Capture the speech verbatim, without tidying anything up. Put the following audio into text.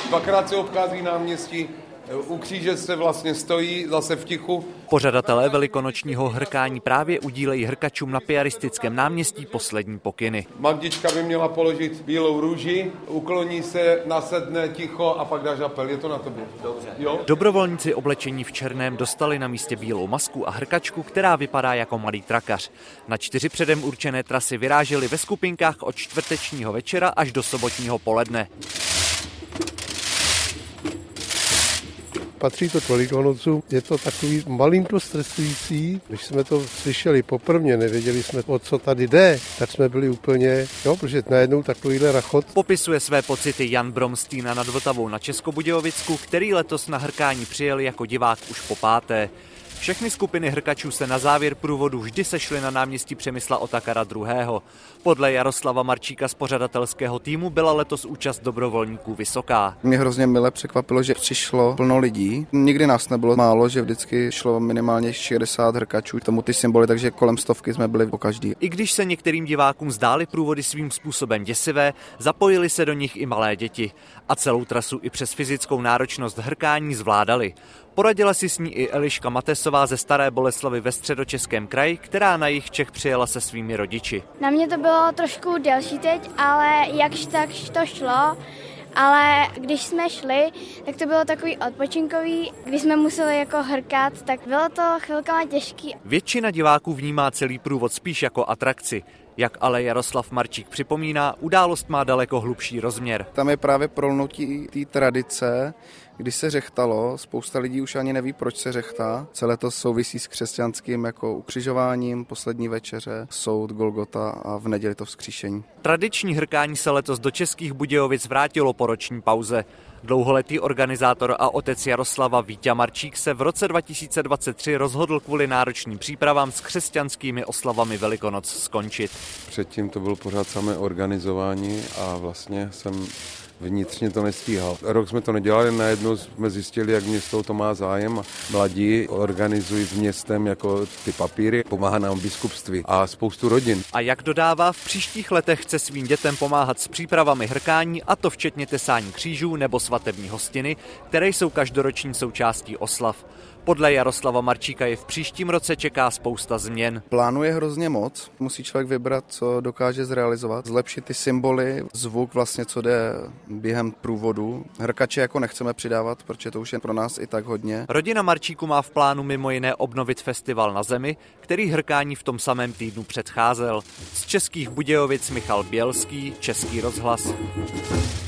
Dvakrát se obchází náměstí, u kříže se vlastně stojí zase v tichu. Pořadatelé velikonočního hrkání právě udílejí hrkačům na Piaristickém náměstí poslední pokyny. Magdička by měla položit bílou růži, ukloní se, nasedne ticho a pak dá žapel. Je to na tobě? Dobře. Jo? Dobrovolníci oblečení v černém dostali na místě bílou masku a hrkačku, která vypadá jako malý trakař. Na čtyři předem určené trasy vyráželi ve skupinkách od čtvrtečního večera až do sobotního poledne. Patří to k Velikonocům, je to takový malinko stresující. Když jsme to slyšeli poprvé, nevěděli jsme, o co tady jde, tak jsme byli úplně, jo, protože najednou takovýhle rachot. Popisuje své pocity Jan Bromstýna nad Vltavou na Českobudějovicku, který letos na hrkání přijel jako divák už po páté. Všechny skupiny hrkačů se na závěr průvodu vždy sešly na náměstí Přemysla Otakara druhého. Podle Jaroslava Marčíka z pořadatelského týmu byla letos účast dobrovolníků vysoká. Mě hrozně mile překvapilo, že přišlo plno lidí. Nikdy nás nebylo málo, že vždycky šlo minimálně šedesát hrkačů. K tomu ty symboly, takže kolem stovky jsme byli po každý. I když se některým divákům zdály průvody svým způsobem děsivé, zapojili se do nich i malé děti. A celou trasu i přes fyzickou náročnost hrkání zvládali. Poradila si s ní i Eliška Matesová ze Staré Boleslavi ve Středočeském kraji, která na jih Čech přijela se svými rodiči. Na mě to bylo trošku delší teď, ale jakž tak to šlo. Ale když jsme šli, tak to bylo takový odpočinkový. Když jsme museli jako hrkat, tak bylo to chvilkama těžký. Většina diváků vnímá celý průvod spíš jako atrakci. Jak ale Jaroslav Marčík připomíná, událost má daleko hlubší rozměr. Tam je právě prolnutí té tradice, když se řechtalo, spousta lidí už ani neví, proč se řechtá. Celé to souvisí s křesťanským jako ukřižováním, poslední večeře, soud, Golgota a v neděli to vzkříšení. Tradiční hrkání se letos do Českých Budějovic vrátilo po roční pauze. Dlouholetý organizátor a otec Jaroslava Víťa Marčík se v roce dva tisíce dvacet tři rozhodl kvůli náročným přípravám s křesťanskými oslavami Velikonoc skončit. Předtím to bylo pořád samé organizování a vlastně jsem vnitřně to nestíhal. Rok jsme to nedělali, najednou jsme zjistili, jak město to má zájem. Mladí organizují s městem jako ty papíry, pomáhá nám biskupství a spoustu rodin. A jak dodává, v příštích letech chce svým dětem pomáhat s přípravami hrkání, a to včetně tesání křížů nebo svatební hostiny, které jsou každoroční součástí oslav. Podle Jaroslava Marčíka je v příštím roce čeká spousta změn. Plánů je hrozně moc, musí člověk vybrat, co dokáže zrealizovat, zlepšit ty symboly, zvuk vlastně, co jde během průvodu. Hrkače jako nechceme přidávat, protože to už je pro nás i tak hodně. Rodina Marčíku má v plánu mimo jiné obnovit festival na zemi, který hrkání v tom samém týdnu předcházel. Z Českých Budějovic Michal Bělský, Český rozhlas.